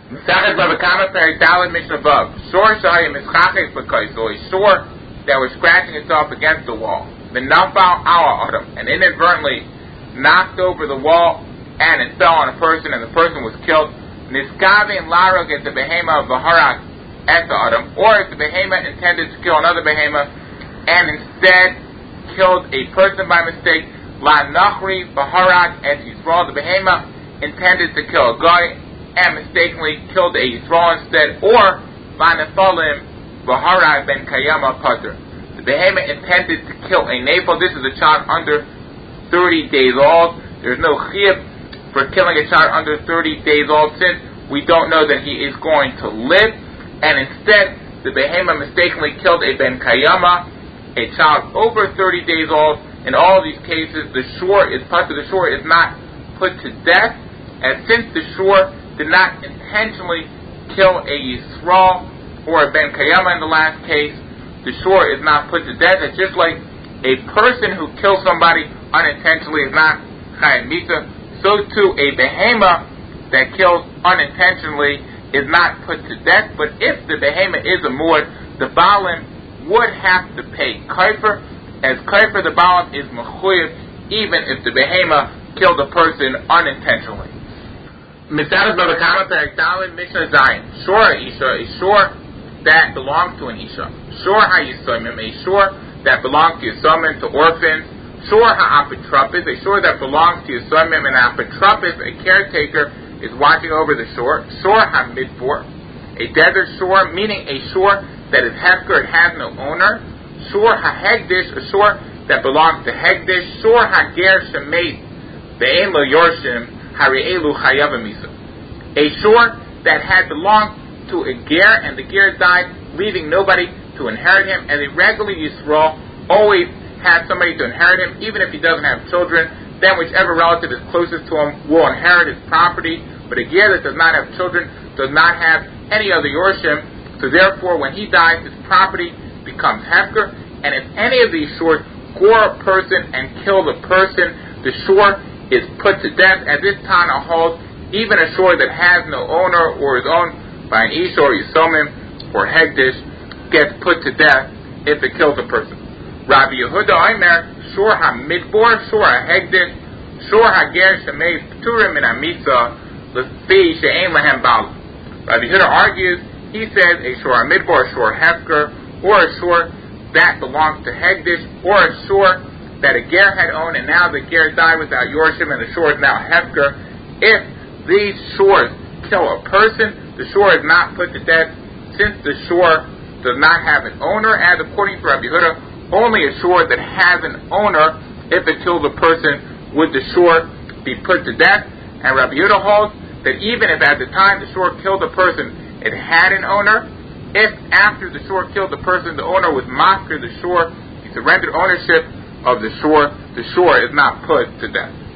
Mesachet Bava Kama Perek Daled Mishnah Vav. Shor Shayim Mischachek B'Kais, so a shore that was scratching itself against the wall. V'nafal Ala Adam, and inadvertently knocked over the wall, and it fell on a person, and the person was killed. Niskavin Larog at the Behema of Baharak at the Adam, or if the Behema intended to kill another Behema, and instead killed a person by mistake, La Nachri Baharak at Yisrael, the Behema intended to kill a guy, and mistakenly killed a Yisrael instead, or Vanafalim Baharak ben Kayama Pater. The Behema intended to kill a Nafal. This is a child under 30 days old. There's no chiyuv for killing a child under 30 days old, since we don't know that he is going to live, and instead the Behema mistakenly killed a ben Kayama, a child over 30 days old. In all these cases, the shore is Pater. The shore is not put to death, and since the shore did not intentionally kill a Yisrael or a Ben Kayama in the last case, the shore is not put to death. It's just like a person who kills somebody unintentionally is not Chayim Misa, so too a Behema that kills unintentionally is not put to death. But if the Behema is a Muad, the Baalim would have to pay Kaifer, as Kaifer the Baalim is Mechuyev, even if the Behema killed a person unintentionally. Misadas Bava Kama Perek Daled Mishnah Zayin. Shor Isha, a shore that belongs to an Isha. Shor HaYisomim, a shore that belongs to Yisomim, to orphans. Shor HaApotropis, a shore that belongs to Yisomim, and Apotropis, a caretaker, is watching over the shore. Shor HaMidbor, a desert shore, meaning a shore that is Hefker, it has no owner. Shor HaHegdish, a shore that belongs to Hegdish. Shor HaGer Shemait, Ve'en Lo Yorshim, Hari'elu Chayavamisa, a shore that had belonged to a ger, and the ger died, leaving nobody to inherit him. And a regular Yisrael always has somebody to inherit him, even if he doesn't have children. Then whichever relative is closest to him will inherit his property. But a ger that does not have children does not have any other yorshim, so therefore when he dies, his property becomes hefker. And if any of these shores gore a person and kill the person, the shore is put to death. As this Tana holds, even a shore that has no owner or is owned by an Isha or Yisomim or Hegdish gets put to death if it kills a person. Rabbi Yehuda Omer, shore HaMidbor, shore HaHegdish, shore HaGer Shemei Pturim Min HaMitza L'fi She'en Lahem Bal. Rabbi Yehuda argues, he says a shore HaMidbor, a shore Hefker, or a shore that belongs to Hegdish, or a shore that a ger had owned, and now the ger died without yorshim, and the shore is now hefker. If these shores kill a person, the shore is not put to death, since the shore does not have an owner. And according to Rabbi Yehuda, only a shore that has an owner, if it kills a person, would the shore be put to death. And Rabbi Yehuda holds that even if at the time the shore killed a person, it had an owner, if after the shore killed the person, the owner was masker the shore, he surrendered ownership of the shore is not put to death.